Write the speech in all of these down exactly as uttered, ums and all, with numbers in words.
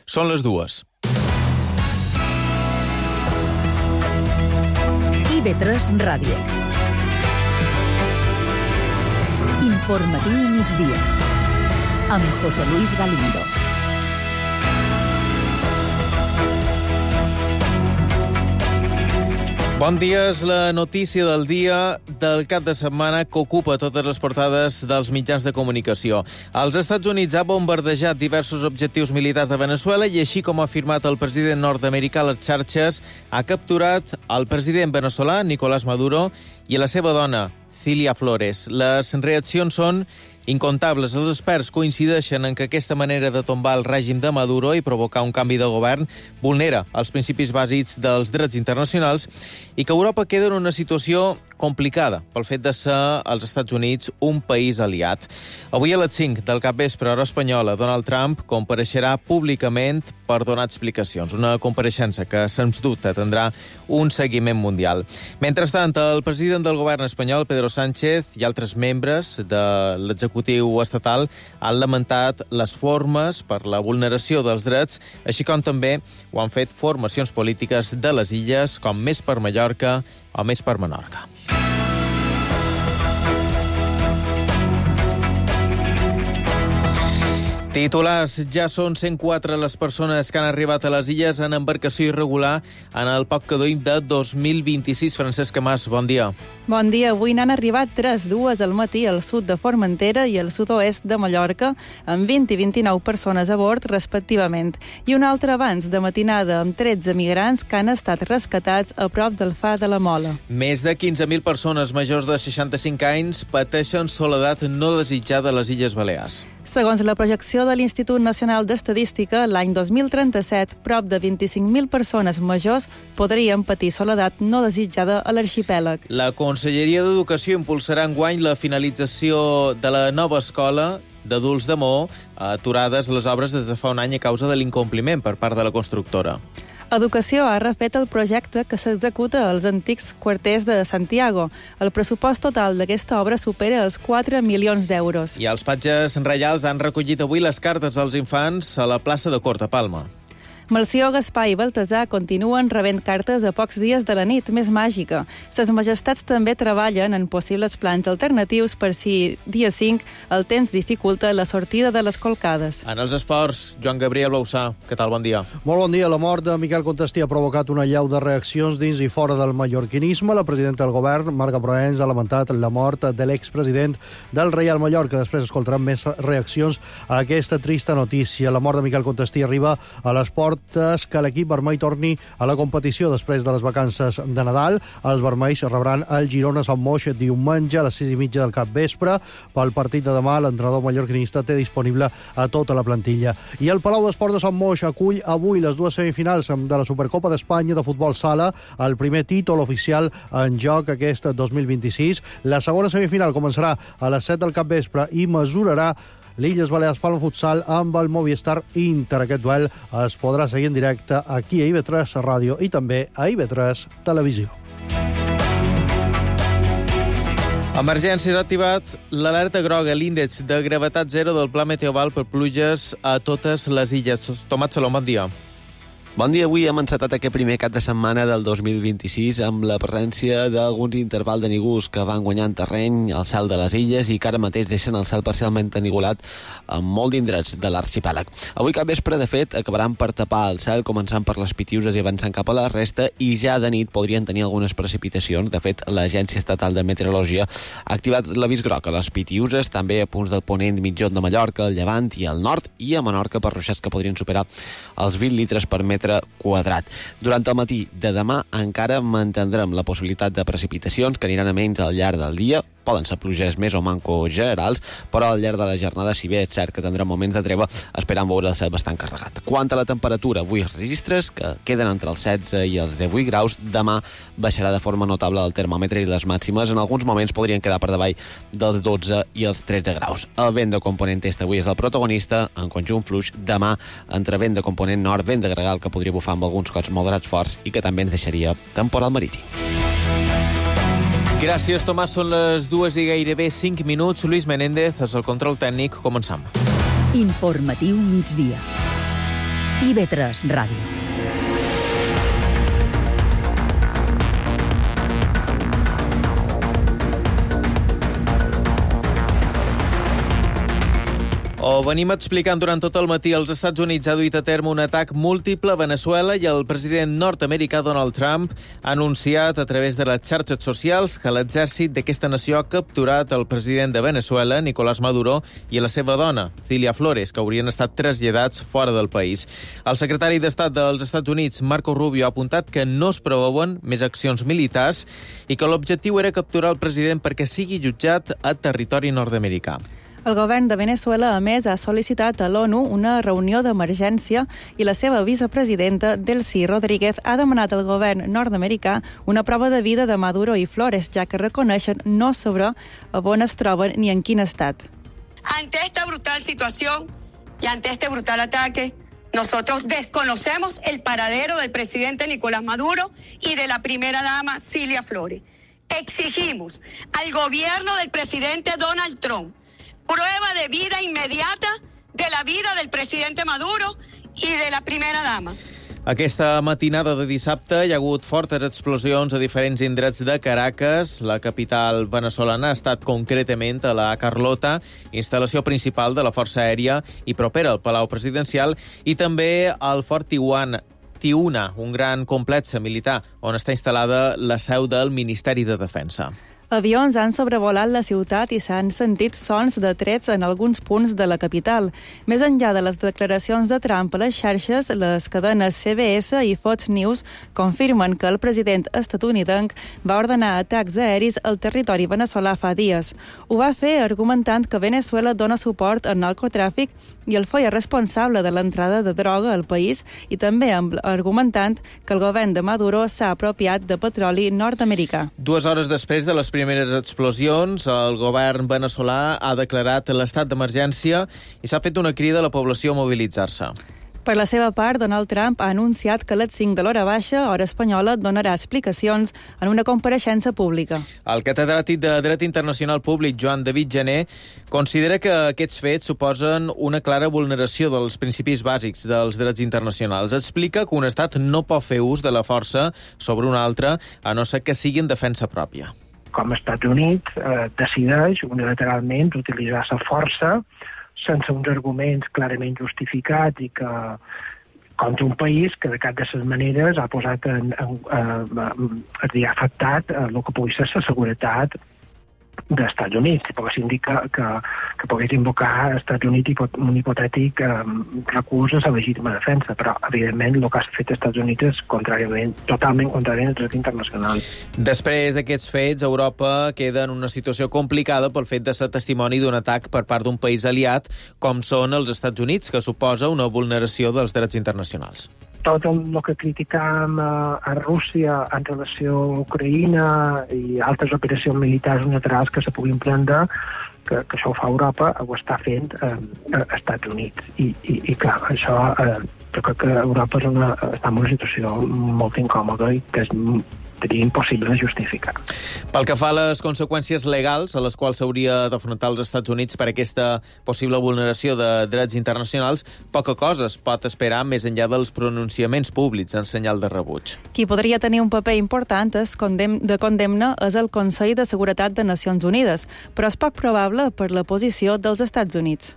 Són les dues. I V tres Ràdio. Informatiu migdia. Amb José Luis Galindo. Bon dia, és la notícia del dia del cap de setmana que ocupa totes les portades dels mitjans de comunicació. Els Estats Units ha bombardejat diversos objectius militars de Venezuela i, així com ha afirmat el president nord-americà a les xarxes, ha capturat el president veneçolà, Nicolás Maduro, i la seva dona, Cilia Flores. Les reaccions són incontables. Els experts coincideixen en que aquesta manera de tombar el règim de Maduro i provocar un canvi de govern vulnera els principis bàsics dels drets internacionals i que Europa queda en una situació complicada pel fet de ser els Estats Units un país aliat. Avui a les cinc del capvespre, hora espanyola, Donald Trump compareixerà públicament per donar explicacions. Una compareixença que, sens dubte, tindrà un seguiment mundial. Mentrestant, el president del govern espanyol, Pedro Sánchez, i altres membres de l'executiu estatal han lamentat les formes per la vulneració dels drets, així com també ho han fet formacions polítiques de les illes, com Més per Mallorca o Més per Menorca. Titulars: ja són cent quatre les persones que han arribat a les illes en embarcació irregular en el poc que duim de dos mil vint-i-sis. Francesca Mas, bon dia. Bon dia. Avui n'han arribat tres, dues al matí al sud de Formentera i al sud-oest de Mallorca, amb vint i vint-i-nou persones a bord, respectivament. I una altra abans, de matinada, amb tretze migrants que han estat rescatats a prop del Far de la Mola. Més de quinze mil persones majors de seixanta-cinc anys pateixen soledat no desitjada a les Illes Balears. Segons la projecció de l'Institut Nacional d'Estadística, l'any dos mil trenta-set, prop de vint-i-cinc mil persones majors podrien patir soledat no desitjada a l'arxipèlag. La Conselleria d'Educació impulsarà enguany la finalització de la nova escola d'adults de Maó, aturades les obres des de fa un any a causa de l'incompliment per part de la constructora. Educació ha refet el projecte que s'executa als antics quarters de Santiago. El pressupost total d'aquesta obra supera els quatre milions d'euros. I els patges reials han recollit avui les cartes dels infants a la plaça de Cort, a Palma. Melcior, Gaspar i Baltasar continuen rebent cartes a pocs dies de la nit més màgica. Ses majestats també treballen en possibles plans alternatius per si, dia cinc, el temps dificulta la sortida de les colcades. En els esports, Joan Gabriel Bausà, què tal? Bon dia. Molt bon dia. La mort de Miquel Contestí ha provocat una allau de reaccions dins i fora del mallorquinisme. La presidenta del govern, Marga Proens, ha lamentat la mort de l'expresident del Reial Mallorca. Després escoltaran més reaccions a aquesta trista notícia. La mort de Miquel Contestí arriba a l'esport que l'equip vermell torni a la competició després de les vacances de Nadal. Els vermells rebran el Girona Sant Moix diumenge a les sis i mitja del capvespre. Pel partit de demà, l'entrenador mallorquinista té disponible a tota la plantilla. I el Palau d'Esports de Sant Moix acull avui les dues semifinals de la Supercopa d'Espanya de futbol sala, el primer títol oficial en joc aquest dos mil vint-i-sis. La segona semifinal començarà a les set del capvespre i mesurarà l'Illes Balears Palma Futsal amb el Movistar Inter. Aquest duel es podrà seguir en directe aquí a I V tres Ràdio i també a I V tres Televisió. Emergències ha activat l'alerta groga, l'índex de gravetat zero del Pla Meteoval per pluges a totes les illes. Tomàs Salom, bon dia. Bon dia. Avui hem encetat aquest primer cap de setmana del dos mil vint-i-sis amb la presència d'alguns intervals de nígols que van guanyant terreny al cel de les illes i que ara mateix deixen el cel parcialment enigolat en molt d'indrets de l'arxipèlag. Avui cap vespre, de fet, acabaran per tapar el cel, començant per les Pitiüses i avançant cap a la resta, i ja de nit podrien tenir algunes precipitacions. De fet, l'Agència Estatal de Meteorologia ha activat l'avís groc a les Pitiüses, també a punts del ponent mitjón de Mallorca, el Llevant i el nord, i a Menorca per ruixats que podrien superar els vint litres per metre quadrat. Durant el matí de demà encara mantindrem la possibilitat de precipitacions que aniran a menys al llarg del dia. Poden ser pluges més o manco generals, però al llarg de la jornada, si bé és cert que tindrem moments de treva, esperant veure el cel bastant carregat. Quant a la temperatura, avui els registres, que queden entre els setze i els divuit graus, demà baixarà de forma notable el termòmetre i les màximes en alguns moments podrien quedar per davall dels dotze i els tretze graus. El vent de component est avui és el protagonista, en conjunt fluix, demà entre vent de component nord, vent de gregal que podria bufar amb alguns cops moderats forts i que també ens deixaria temporal marítim. Gràcies, Tomàs. Són les dues i gairebé cinc minuts. Luis Menéndez és el control tècnic. Començam. Informatiu migdia. I V tres Ràdio. Ho venim explicant durant tot el matí. Els Estats Units ha duit a terme un atac múltiple a Veneçuela i el president nord-americà Donald Trump ha anunciat a través de les xarxes socials que l'exèrcit d'aquesta nació ha capturat el president de Veneçuela, Nicolás Maduro, i la seva dona, Cilia Flores, que haurien estat traslladats fora del país. El secretari d'Estat dels Estats Units, Marco Rubio, ha apuntat que no es preveuen més accions militars i que l'objectiu era capturar el president perquè sigui jutjat a territori nord-americà. El govern de Veneçuela, a més, ha sol·licitat a l'ONU una reunió d'emergència i la seva vicepresidenta, Delcy Rodríguez, ha demanat al govern nord-americà una prova de vida de Maduro i Flores, ja que reconeixen no saber on es troben ni en quin estat. Ante esta brutal situación y ante este brutal ataque, nosotros desconocemos el paradero del presidente Nicolás Maduro y de la primera dama Cilia Flores. Exigimos al gobierno del presidente Donald Trump prueba de vida inmediata de la vida del presidente Maduro y de la primera dama. Aquesta matinada de dissabte hi ha hagut fortes explosions a diferents indrets de Caracas. La capital venezolana ha estat concretament a la Carlota, instal·lació principal de la Força Aèria i propera al Palau Presidencial, i també al Fort Tijuana, Tiuna, un gran complex militar on està instal·lada la seu del Ministeri de Defensa. Avions han sobrevolat la ciutat i s'han sentit sons de trets en alguns punts de la capital. Més enllà de les declaracions de Trump a les xarxes, les cadenes C B S i Fox News confirmen que el president estatunidenc va ordenar atacs aeris al territori veneçolà fa dies. Ho va fer argumentant que Veneçuela dona suport al narcotràfic i el feia responsable de l'entrada de droga al país, i també argumentant que el govern de Maduro s'ha apropiat de petroli nord-americà. Dues hores després de les primeres explosions, el govern veneçolà ha declarat l'estat d'emergència i s'ha fet una crida a la població a mobilitzar-se. Per la seva part, Donald Trump ha anunciat que a les cinc de l'hora baixa, hora espanyola, donarà explicacions en una compareixença pública. El catedràtic de Dret Internacional Públic, Joan David Gené, considera que aquests fets suposen una clara vulneració dels principis bàsics dels drets internacionals. Explica que un estat no pot fer ús de la força sobre un altre, a no ser que sigui en defensa pròpia. Com els Estats Units eh, decideix unilateralment utilitzar la força sense uns arguments clarament justificats i que contra un país que de cap de les maneres ha posat en, en, en, en, ha afectat el que pugui ser la seguretat dels Estats Units. Si poguessin dir que, que, que pogués invocar als Estats Units un hipotètic eh, recurs a la legítima defensa, però evidentment el que ha fet als Estats Units és contràriament, totalment contràriament al dret internacional. Després d'aquests fets, Europa queda en una situació complicada pel fet de ser testimoni d'un atac per part d'un país aliat, com són els Estats Units, que suposa una vulneració dels drets internacionals. Tot el que criticam a, a Rússia en relació a Ucraïna i altres operacions militars unilaterals que se puguin prendre, que, que això ho fa Europa, ho està fent eh, als Estats Units. I, i, i clar, això, eh, jo crec que Europa és una, està en una situació molt incòmoda i que és seria impossible de justificar. Pel que fa a les conseqüències legals a les quals s'hauria d'afrontar els Estats Units per aquesta possible vulneració de drets internacionals, poca cosa es pot esperar més enllà dels pronunciaments públics en senyal de rebuig. Qui podria tenir un paper important és condem de condemna és el Consell de Seguretat de Nacions Unides, però és poc probable per la posició dels Estats Units.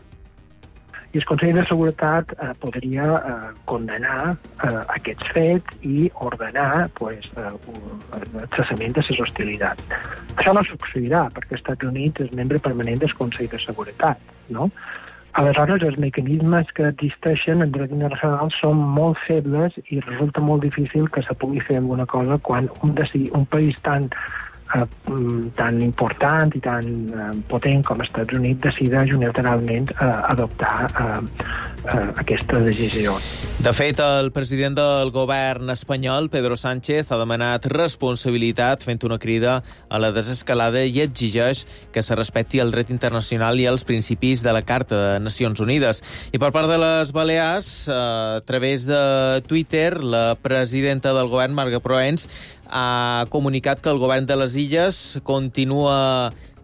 I el Consell de Seguretat eh, podria eh, condenar eh, aquests fets i ordenar pues, eh, el cessament de les hostilitats. Això no succeirà perquè els Estats Units és membre permanent del Consell de Seguretat, no? Aleshores, els mecanismes que existeixen en dret internacional són molt febles i resulta molt difícil que se pugui fer alguna cosa quan un, un país tan Uh, tan important i tan uh, potent com els Estats Units decideix unilateralment uh, adoptar uh, uh, aquesta decisió. De fet, el president del govern espanyol, Pedro Sánchez, ha demanat responsabilitat fent una crida a la desescalada i exigeix que se respecti el dret internacional i els principis de la Carta de Nacions Unides. I per part de les Balears, uh, a través de Twitter, la presidenta del govern, Marga Proens, ha comunicat que el govern de les Illes continua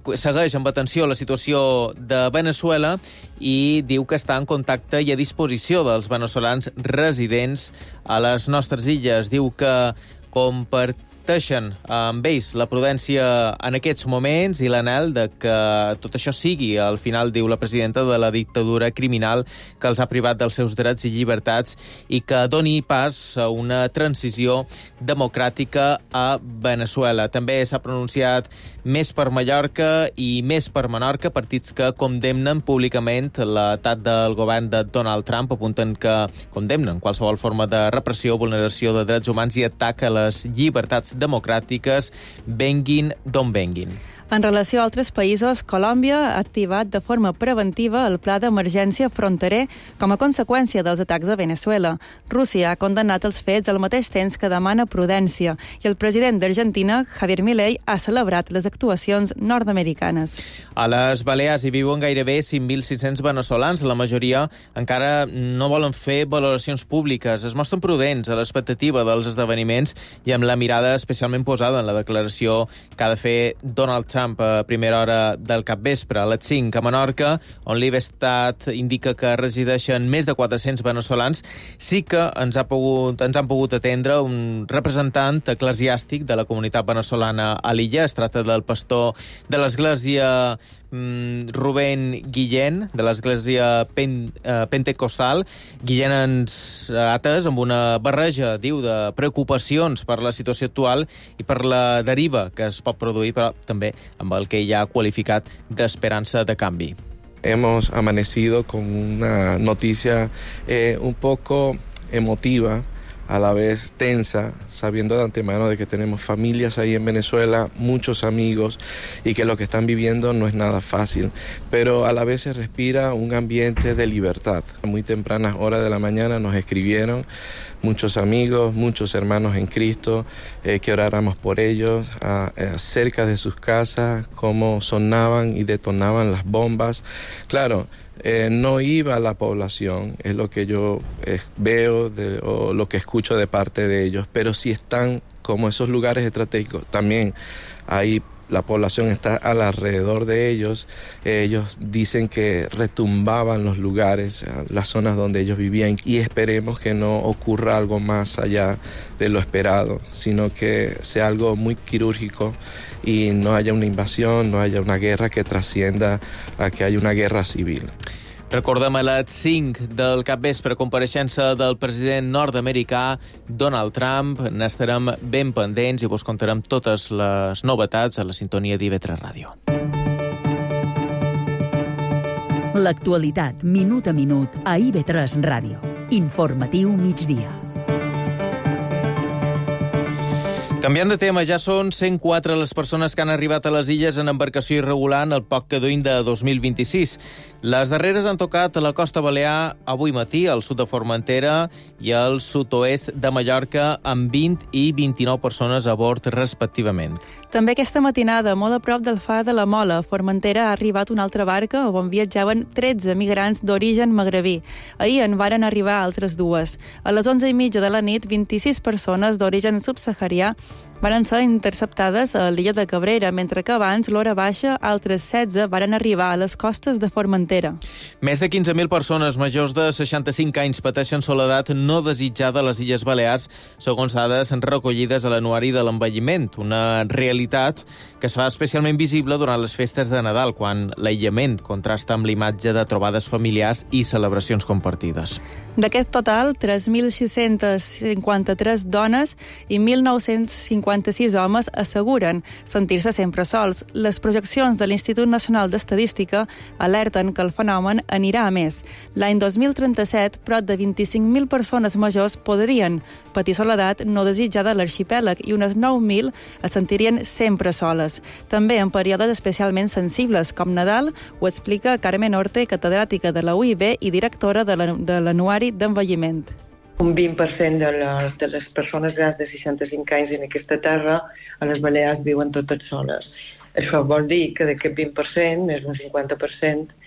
segueix amb atenció la situació de Venezuela i diu que està en contacte i a disposició dels veneçolans residents a les nostres illes. Diu que comparteixen amb ells la prudència en aquests moments i l'anhel de que tot això sigui, al final, diu la presidenta, de la dictadura criminal que els ha privat dels seus drets i llibertats i que doni pas a una transició democràtica a Venezuela. També s'ha pronunciat més per Mallorca i més per Menorca, partits que condemnen públicament l'atac del govern de Donald Trump, apunten que condemnen qualsevol forma de repressió, vulneració de drets humans i atac a les llibertats democràtiques, venguin d'on venguin. En relació a altres països, Colòmbia ha activat de forma preventiva el pla d'emergència fronterer com a conseqüència dels atacs a Venezuela. Rússia ha condemnat els fets al mateix temps que demana prudència i el president d'Argentina, Javier Milei, ha celebrat les actuacions nord-americanes. A les Balears hi viuen gairebé cinc mil cinc-cents veneçolans. La majoria encara no volen fer valoracions públiques. Es mostren prudents a l'expectativa dels esdeveniments i amb la mirada especialment posada en la declaració que ha de fer Donald Trump a primera hora del capvespre, a les cinc, a Menorca, on l'Ibestat indica que resideixen més de quatre-cents veneçolans. Sí que ens, ha pogut, ens han pogut atendre un representant eclesiàstic de la comunitat veneçolana a l'illa. Es tracta del pastor de l'església Rubén Guillén, de l'església Pen, eh, Pentecostal. Guillén ens ha atès amb una barreja, diu, de preocupacions per la situació actual i per la deriva que es pot produir, però també amb el que ella ha qualificat d'esperança de canvi. Hemos amanecido con una noticia eh, un poco emotiva, a la vez tensa, sabiendo de antemano de que tenemos familias ahí en Venezuela, muchos amigos, y que lo que están viviendo no es nada fácil, pero a la vez se respira un ambiente de libertad. A muy tempranas horas de la mañana nos escribieron muchos amigos, muchos hermanos en Cristo, eh, que oráramos por ellos, a, a, cerca de sus casas, cómo sonaban y detonaban las bombas. Claro, Eh, no iba la población, es lo que yo eh, veo de, o lo que escucho de parte de ellos, pero sí están como esos lugares estratégicos. También ahí la población está alrededor de ellos. Eh, ellos dicen que retumbaban los lugares, las zonas donde ellos vivían, y esperemos que no ocurra algo más allá de lo esperado, sino que sea algo muy quirúrgico y no haya una invasión, no haya una guerra que trascienda a que haya una guerra civil. Recordem a les cinc del capvespre compareixença del president nord-americà Donald Trump. N'estarem ben pendents i vos contarem totes les novetats a la sintonia d'I V tres Ràdio. L'actualitat, minut a minut, a I V tres Ràdio. Informatiu migdia. Canviant de tema, ja són cent quatre les persones que han arribat a les illes en embarcació irregular en el poc que duim de dos mil vint-i-sis. Les darreres han tocat a la costa balear avui matí, al sud de Formentera i al sud-oest de Mallorca, amb vint i vint-i-nou persones a bord, respectivament. També aquesta matinada, molt a prop del Far de la Mola, a Formentera, ha arribat una altra barca on viatjaven tretze migrants d'origen magrebí. Ahir en varen arribar altres dues. A les onze i mitja de la nit, vint-i-sis persones d'origen subsaharià varen ser interceptades a l'illa de Cabrera, mentre que abans, l'hora baixa, altres setze varen arribar a les costes de Formentera. Més de quinze mil persones majors de seixanta-cinc anys pateixen soledat no desitjada a les Illes Balears, segons dades recollides a l'anuari de l'envelliment, una realitat que es fa especialment visible durant les festes de Nadal, quan l'aïllament contrasta amb l'imatge de trobades familiars i celebracions compartides. D'aquest total, tres mil sis-cents cinquanta-tres dones i mil nou-cents cinquanta-sis homes asseguren sentir-se sempre sols. Les projeccions de l'Institut Nacional d'Estadística alerten que el fenomen anirà a més. L'any dos mil trenta-set, prop de vint-i-cinc mil persones majors podrien patir soledat no desitjada a l'arxipèlag i unes nou mil es sentirien sempre soles. També en períodes especialment sensibles, com Nadal, ho explica Carmen Orte, catedràtica de la U I B i directora de l'Anuari d'Envelliment. Un vint per cent de les, de les persones grans de seixanta-cinc anys en aquesta terra a les Balears viuen totes soles. Això vol dir que d'aquest vint per cent, més d'un cinquanta per cent,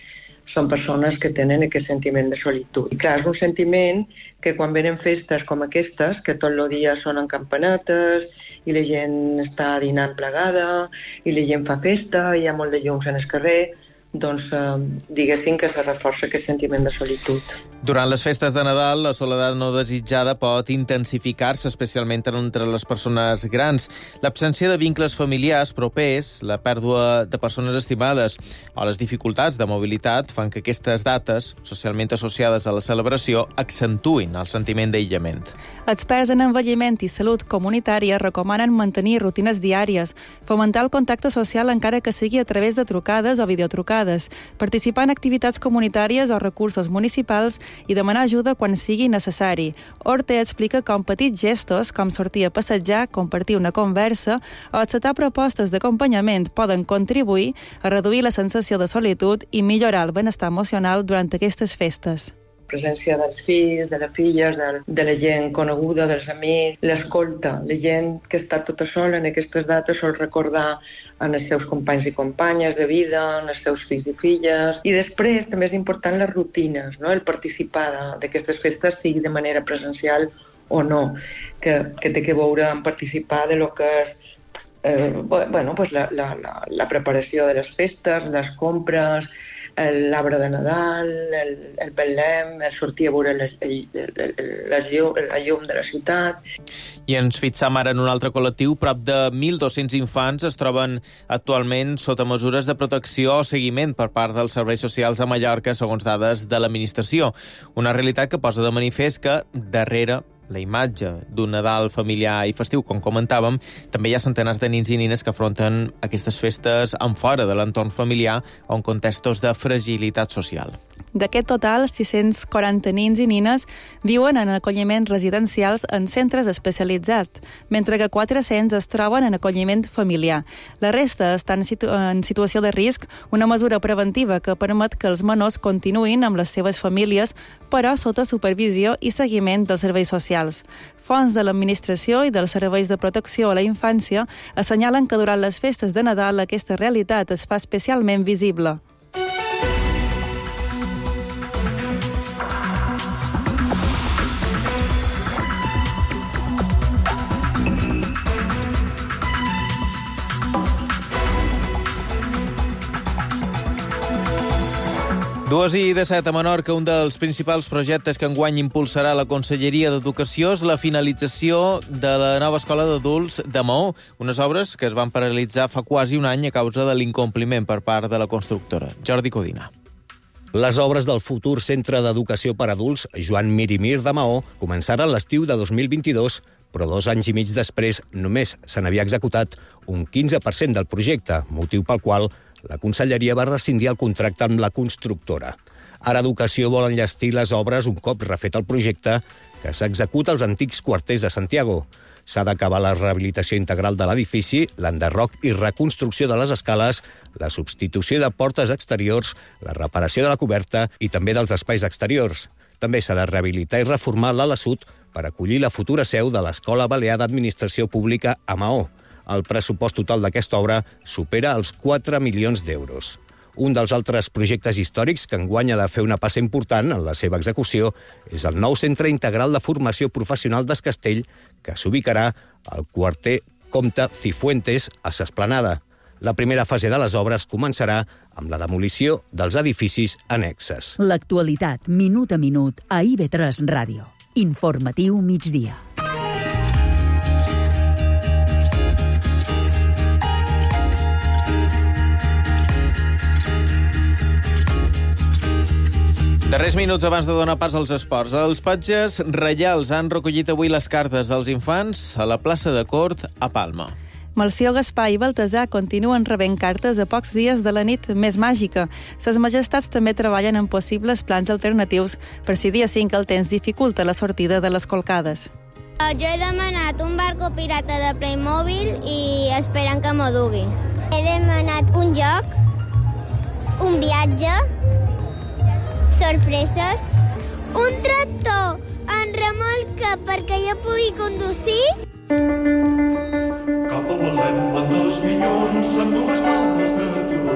són persones que tenen aquest sentiment de solitud. I clar, és un sentiment que quan venen festes com aquestes, que tot el dia sonen campanetes i la gent està dinant plegada i la gent fa festa i hi ha molt de llums en el carrer, doncs eh, diguéssim que se reforça aquest sentiment de solitud. Durant les festes de Nadal, la soledat no desitjada pot intensificar-se, especialment entre les persones grans. L'absència de vincles familiars propers, la pèrdua de persones estimades o les dificultats de mobilitat fan que aquestes dates, socialment associades a la celebració, accentuïn el sentiment d'aïllament. Experts en envelliment i salut comunitària recomanen mantenir rutines diàries, fomentar el contacte social encara que sigui a través de trucades o videotrucades, participar en activitats comunitàries o recursos municipals i demanar ajuda quan sigui necessari. Orte explica com petits gestos, com sortir a passejar, compartir una conversa o acceptar propostes d'acompanyament poden contribuir a reduir la sensació de solitud i millorar el benestar emocional durant aquestes festes. Presència dels fills, de les filles, de, de la gent coneguda, dels amics, l'escolta. La gent que està tota sola en aquestes dates sol recordar en els seus companys i companyes de vida, en els seus fills i filles. I després també és important les rutines, no? El participar d'aquestes festes, sigui de manera presencial o no, que, que té que veure en participar de lo que és eh, bueno, pues la, la, la, la preparació de les festes, les compres, l'arbre de Nadal, el, el Betlem, el sortir a veure la, la, la, llum, la llum de la ciutat. I ens fixam ara en un altre col·lectiu. Prop de mil dos-cents infants es troben actualment sota mesures de protecció o seguiment per part dels serveis socials a Mallorca, segons dades de l'administració. Una realitat que posa de manifest que, darrere la imatge d'un Nadal familiar i festiu, com comentàvem, també hi ha centenars de nins i nines que afronten aquestes festes en fora de l'entorn familiar o en contextos de fragilitat social. D'aquest total, sis-cents quaranta nins i nines viuen en acolliments residencials en centres especialitzats, mentre que quatre-cents es troben en acolliment familiar. La resta estan situ en situació de risc, una mesura preventiva que permet que els menors continuïn amb les seves famílies, però sota supervisió i seguiment dels serveis socials. Fonts de l'administració i dels serveis de protecció a la infància assenyalen que durant les festes de Nadal aquesta realitat es fa especialment visible. Dues i disset a Menorca, un dels principals projectes que enguany impulsarà la Conselleria d'Educació és la finalització de la nova escola d'adults de Maó, unes obres que es van paralitzar fa quasi un any a causa de l'incompliment per part de la constructora. Jordi Codina. Les obres del futur Centre d'Educació per Adults Joan Mir i Mir de Maó començaren l'estiu de dos mil vint-i-dos, però dos anys i mig després només se n'havia executat un quinze per cent del projecte, motiu pel qual la Conselleria va rescindir el contracte amb la constructora. Ara Educació vol enllestir les obres un cop refet el projecte, que s'executa als antics quarters de Santiago. S'ha d'acabar la rehabilitació integral de l'edifici, l'enderroc i reconstrucció de les escales, la substitució de portes exteriors, la reparació de la coberta i també dels espais exteriors. També s'ha de rehabilitar i reformar l'ala sud per acollir la futura seu de l'Escola Balear d'Administració Pública a Maó. El pressupost total d'aquesta obra supera els quatre milions d'euros. Un dels altres projectes històrics que enguany ha de fer una passa important en la seva execució és el nou Centre Integral de Formació Professional d'Escastell, que s'ubicarà al quarter Comte Cifuentes a s'Esplanada. La primera fase de les obres començarà amb la demolició dels edificis annexes. L'actualitat, minut a minut, a I V tres Ràdio. Informatiu migdia. Darrers minuts abans de donar pas als esports. Els patges reials han recollit avui les cartes dels infants a la plaça de Cort a Palma. Melcior, Gaspar i Baltasar continuen rebent cartes a pocs dies de la nit més màgica. Ses majestats també treballen en possibles plans alternatius per si dia cinc el temps dificulta la sortida de les colcades. Jo he demanat un barco pirata de Playmobil i esperen que m'ho dugui. He demanat un joc, un viatge, sorpreses, un tractor en remolca perquè jo pugui conduir. Cap a Belém van dos minyons amb dues taules de turons.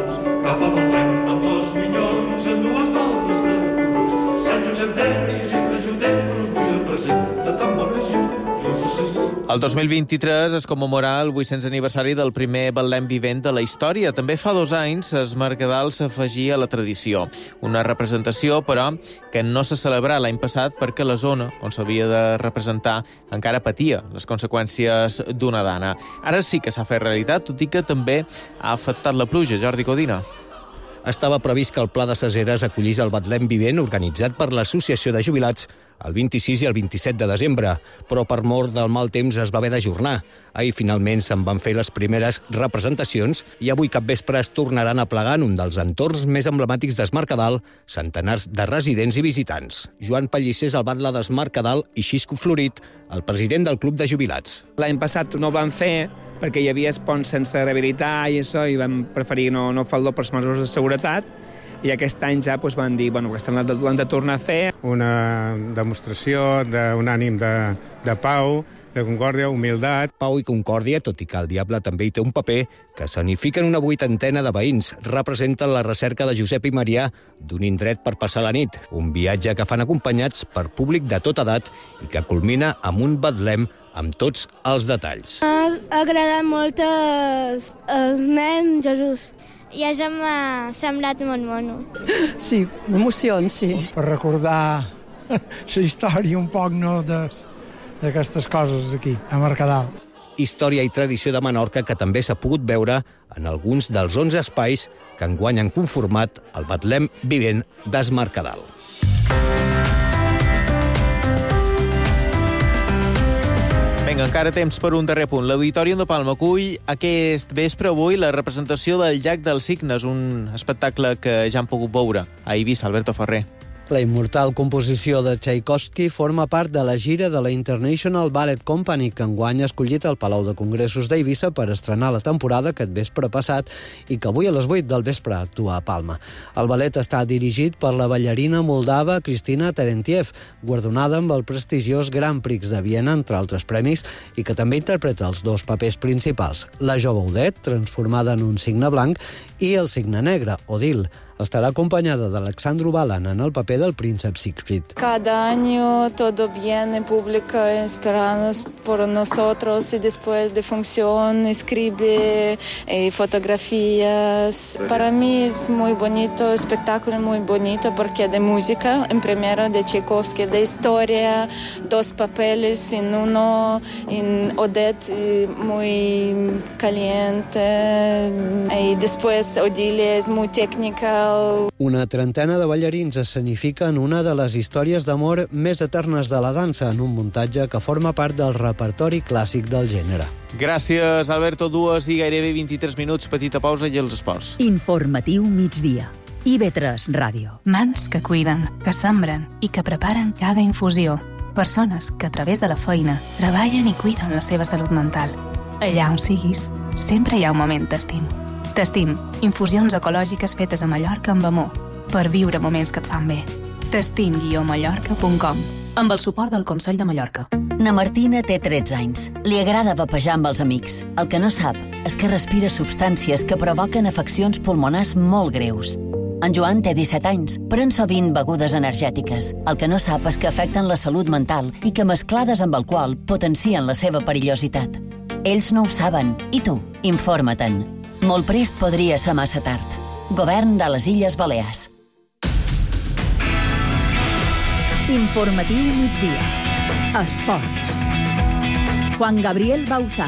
cap a Betlem amb dos minyons en dues taules de torres. Sant Josep Déu i gent d'ajudem que no es buida present de tan bona gent. El dos mil vint-i-tres es commemorarà el vuit-cents aniversari del primer Betlem vivent de la història. També fa dos anys es Mercadal s'afegia a la tradició. Una representació, però, que no se celebrà l'any passat perquè la zona on s'havia de representar encara patia les conseqüències d'una dana. Ara sí que s'ha fet realitat, tot i que també ha afectat la pluja. Jordi Codina. Estava previst que el Pla de Caseres acollís el Betlem vivent organitzat per l'Associació de Jubilats el vint-i-sis i el vint-i-set de desembre, però per mor del mal temps es va haver d'ajornar. Ahir finalment se'n van fer les primeres representacions i avui capvespre es tornaran a plegar en un dels entorns més emblemàtics d'Es Mercadal, centenars de residents i visitants. Joan Pellicer és el batlle d'Es Mercadal i Xisco Florit, el president del Club de Jubilats. L'any passat no ho van fer perquè hi havia ponts sense rehabilitar i això, i vam preferir no, no fer-lo per mesures de seguretat, i aquest any ja doncs, van dir bueno, que ho han de tornar a fer. Una demostració d'un ànim de, de pau, de concòrdia, humilitat. Pau i concòrdia, tot i que el diable també hi té un paper, que s'anifiquen una vuitantena de veïns. Representen la recerca de Josep i Marià d'un indret per passar la nit. Un viatge que fan acompanyats per públic de tota edat i que culmina amb un Betlem amb tots els detalls. M'ha agradat molt els, els nens Jesús. I això m'ha semblat molt mono. Sí, emocions, sí. Per recordar la història un poc, no, d'aquestes coses aquí, a Mercadal. Història i tradició de Menorca que també s'ha pogut veure en alguns dels onze espais que enguany han conformat el Betlem vivent d'Es Mercadal. Vinga, encara temps per un darrer punt. L'Auditorium de Palma acull aquest vespre avui la representació del Llac dels Cignes, un espectacle que ja han pogut veure a Eivissa. Alberto Ferrer. La immortal composició de Tchaikovsky forma part de la gira de la International Ballet Company, que enguany ha escollit el Palau de Congressos d'Eivissa per estrenar la temporada aquest vespre passat i que avui a les vuit del vespre actua a Palma. El ballet està dirigit per la ballarina moldava Cristina Terentiev, guardonada amb el prestigiós Grand Prix de Viena, entre altres premis, i que també interpreta els dos papers principals, la jove Odette, transformada en un cigne blanc, i el cigne negre, Odile. Estará acompañada de Alexandru Balan en el paper del príncipe Siegfried. Cada año todo viene, público esperando por nosotros y después de función escribe eh, fotografías. Para mí es muy bonito, espectáculo muy bonito porque de música, en primero de Tchaikovsky, de historia, dos papeles en uno, en Odette muy caliente y después Odile es muy técnica. Una trentena de ballarins escenifica en una de les històries d'amor més eternes de la dansa, en un muntatge que forma part del repertori clàssic del gènere. Gràcies, Alberto. Dues i gairebé vint-i-tres minuts. Petita pausa i els esports. Informatiu migdia. I ve tres Ràdio. Mans que cuiden, que sembren i que preparen cada infusió. Persones que a través de la feina treballen i cuiden la seva salut mental. Allà on siguis, sempre hi ha un moment d'estim. T'estim, infusions ecològiques fetes a Mallorca amb amor, per viure moments que et fan bé. testim guió mallorca punt com, amb el suport del Consell de Mallorca. Na Martina té tretze anys. Li agrada vapejar amb els amics. El que no sap és que respira substàncies que provoquen afeccions pulmonars molt greus. En Joan té disset anys, pren sovint begudes energètiques. El que no sap és que afecten la salut mental i que mesclades amb alcohol potencien la seva perillositat. Ells no ho saben, i tu, informa-te'n. Molt prest podria ser massa tard. Govern de les Illes Balears. Informatiu migdia. Esports. Juan Gabriel Bauzá.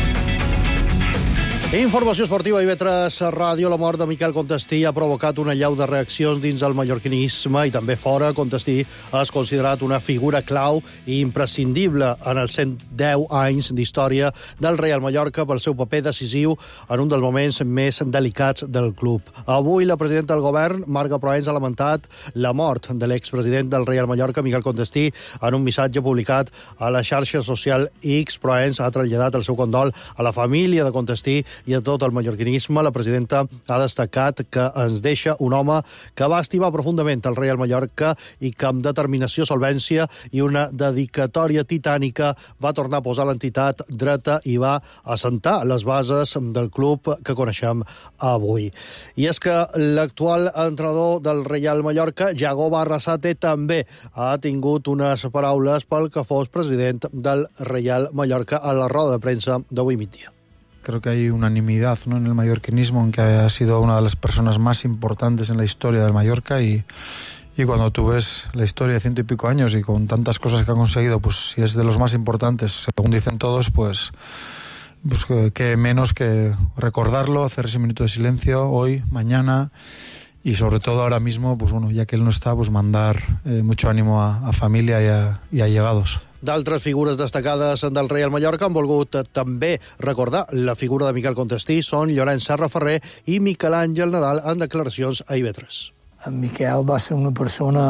Informació esportiva i ve tres Ràdio. La mort de Miquel Contestí ha provocat una allau de reaccions dins el mallorquinisme i també fora. Contestí és considerat una figura clau i imprescindible en els cent deu anys d'història del Reial Mallorca pel seu paper decisiu en un dels moments més delicats del club. Avui la presidenta del govern, Marga Proens, ha lamentat la mort de l'expresident del Reial Mallorca, Miquel Contestí, en un missatge publicat a la xarxa social X. Proens ha traslladat el seu condol a la família de Contestí i a tot el mallorquinisme. La presidenta ha destacat que ens deixa un home que va estimar profundament el Reial Mallorca i que amb determinació, solvència i una dedicatòria titànica va tornar a posar l'entitat dreta i va assentar les bases del club que coneixem avui. I és que l'actual entrenador del Reial Mallorca, Yagoba Arrasate, també ha tingut unes paraules pel que fos president del Reial Mallorca a la roda de premsa d'avui migdia. Creo que hay unanimidad, ¿no?, en el mallorquinismo, en que ha sido una de las personas más importantes en la historia del Mallorca y, y cuando tú ves la historia de ciento y pico años y con tantas cosas que ha conseguido, pues si es de los más importantes, según dicen todos, pues, pues que, que menos que recordarlo, hacer ese minuto de silencio hoy, mañana y sobre todo ahora mismo, pues bueno, ya que él no está, pues mandar eh, mucho ánimo a, a familia y a, y a allegados. D'altres figures destacades del Reial Mallorca han volgut també recordar la figura de Miquel Contestí, són Llorenç Serra Ferrer i Miquel Àngel Nadal en declaracions a I V tres. En Miquel va ser una persona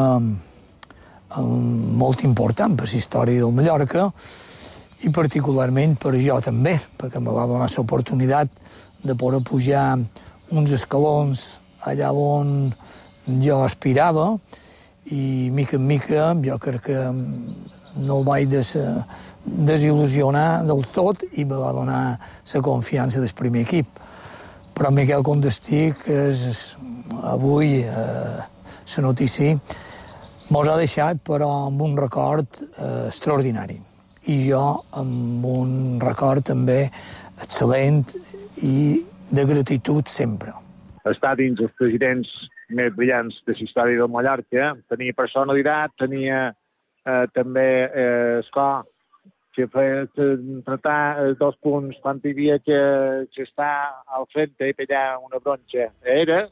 molt important per la història del Mallorca i particularment per jo també, perquè em va donar l'oportunitat de poder pujar uns escalons allà on jo aspirava i mica en mica jo crec que no el vaig des, desil·lusionar del tot i me va donar la confiança del primer equip. Però Miquel Contestí, que és avui eh, la notícia, mos ha deixat però amb un record eh, extraordinari. I jo amb un record també excel·lent i de gratitud sempre. Està dins els presidents més brillants de la història del Mallorca, tenia personalitat, tenia Eh, també, eh, esclar, que feia tratar dos punts quan hi havia que, que estar al frente i pegar una bronxa. Era...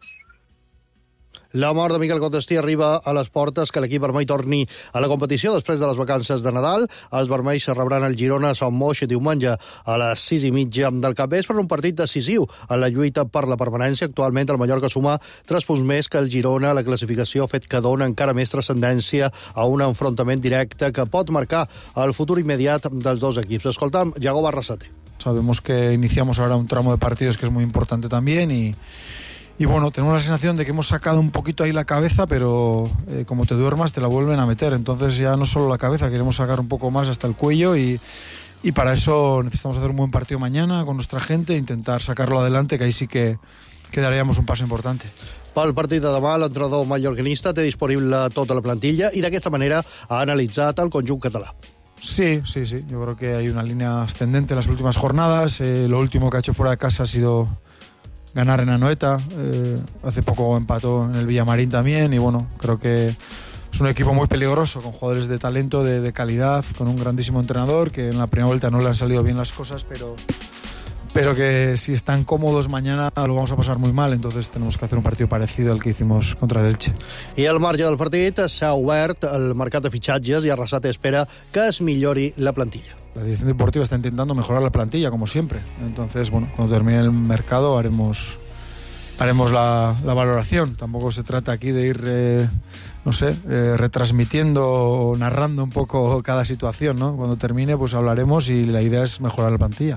La mort de Miquel Contestí arriba a les portes que l'equip vermell torni a la competició després de les vacances de Nadal. Els vermells se rebran el Girona a Son Moix diumenge a les sis i mitja del capvespre, un partit decisiu en la lluita per la permanència. Actualment el Mallorca suma tres punts més que el Girona. La classificació ha fet que dona encara més transcendència a un enfrontament directe que pot marcar el futur immediat dels dos equips. Escoltam Yagoba Arrasate. Sabemos que iniciamos ahora un tramo de partidos que es muy importante también y Y bueno, tenemos la sensación de que hemos sacado un poquito ahí la cabeza, pero eh, como te duermas te la vuelven a meter. Entonces ya no solo la cabeza, queremos sacar un poco más hasta el cuello y, y para eso necesitamos hacer un buen partido mañana con nuestra gente e intentar sacarlo adelante, que ahí sí que, que daríamos un paso importante. Pel partit de demà, l'entrenador mallorquinista té disponible tota la plantilla i d'aquesta manera ha analitzat el conjunt català. Sí, sí, sí. Yo creo que hay una línea ascendente en las últimas jornadas. Eh, lo último que ha hecho fuera de casa ha sido ganar en Anoeta, eh, hace poco empató en el Villamarín también y bueno, creo que es un equipo muy peligroso, con jugadores de talento, de, de calidad, con un grandísimo entrenador, que en la primera vuelta no le han salido bien las cosas, pero, pero que si están cómodos mañana lo vamos a pasar muy mal, entonces tenemos que hacer un partido parecido al que hicimos contra el Elche. I al marge del partit s'ha obert el mercat de fitxatges i Arrasate espera que es millori la plantilla. La dirección deportiva está intentando mejorar la plantilla, como siempre. Entonces, bueno, cuando termine el mercado haremos, haremos la, la valoración. Tampoco se trata aquí de ir, eh, no sé, eh, retransmitiendo o narrando un poco cada situación, ¿no? Cuando termine, pues hablaremos y la idea es mejorar la plantilla.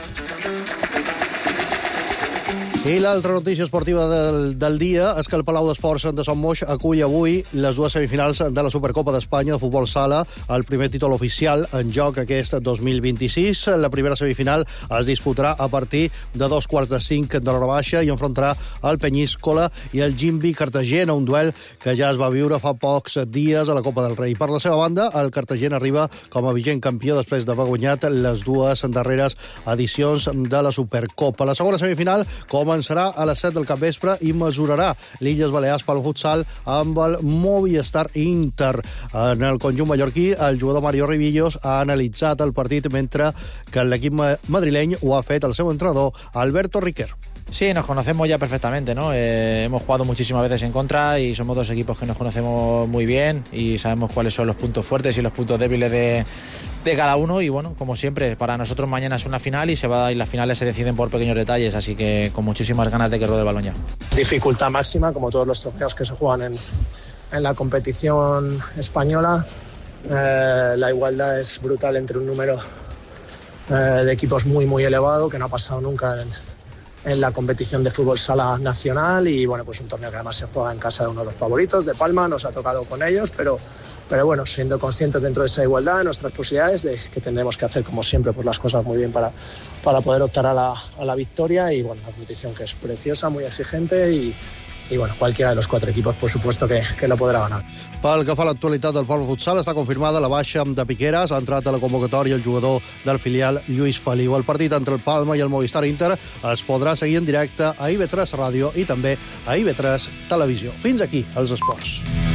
I l'altra notícia esportiva del, del dia és que el Palau d'Esports de Son Moix acull avui les dues semifinals de la Supercopa d'Espanya de futbol sala, el primer títol oficial en joc aquest dos mil vint-i-sis. La primera semifinal es disputarà a partir de dos quarts de cinc de l'hora baixa i enfrontarà el Penyíscola i el Gimbi Cartagena, un duel que ja es va viure fa pocs dies a la Copa del Rei. Per la seva banda, el Cartagena arriba com a vigent campió després d'haver guanyat les dues darreres edicions de la Supercopa. La segona semifinal començarà a les set del capvespre i mesurarà l'Illes Balears pel futsal amb el Movistar Inter. En el conjunt mallorquí, el jugador Mario Ribillos ha analitzat el partit mentre que l'equip madrileny ho ha fet el seu entrenador Alberto Riquer. Sí, nos conocemos ya perfectamente, ¿no? Eh, hemos jugado muchísimas veces en contra y somos dos equipos que nos conocemos muy bien y sabemos cuáles son los puntos fuertes y los puntos débiles de, de cada uno y bueno, como siempre, para nosotros mañana es una final y, se va, y las finales se deciden por pequeños detalles, así que con muchísimas ganas de que ruede el balón ya. Dificultad máxima, como todos los torneos que se juegan en, en la competición española. Eh, la igualdad es brutal entre un número eh, de equipos muy, muy elevado, que no ha pasado nunca en en la competición de fútbol sala nacional y bueno, pues un torneo que además se juega en casa de uno de los favoritos, de Palma, nos ha tocado con ellos, pero, pero bueno, siendo conscientes dentro de esa igualdad de nuestras posibilidades, de que tendremos que hacer como siempre pues las cosas muy bien para, para poder optar a la, a la victoria y bueno, una competición que es preciosa, muy exigente y i bueno, qualquiera de los cuatro equipos, por supuesto, que, que no podrà ganar. Pel que fa a l'actualitat del Palma Futsal, està confirmada la baixa de Piqueras. Ha entrat a la convocatòria el jugador del filial Lluís Feliu. El partit entre el Palma i el Movistar Inter es podrà seguir en directe a I V tres Ràdio i també a I V tres Televisió. Fins aquí els esports.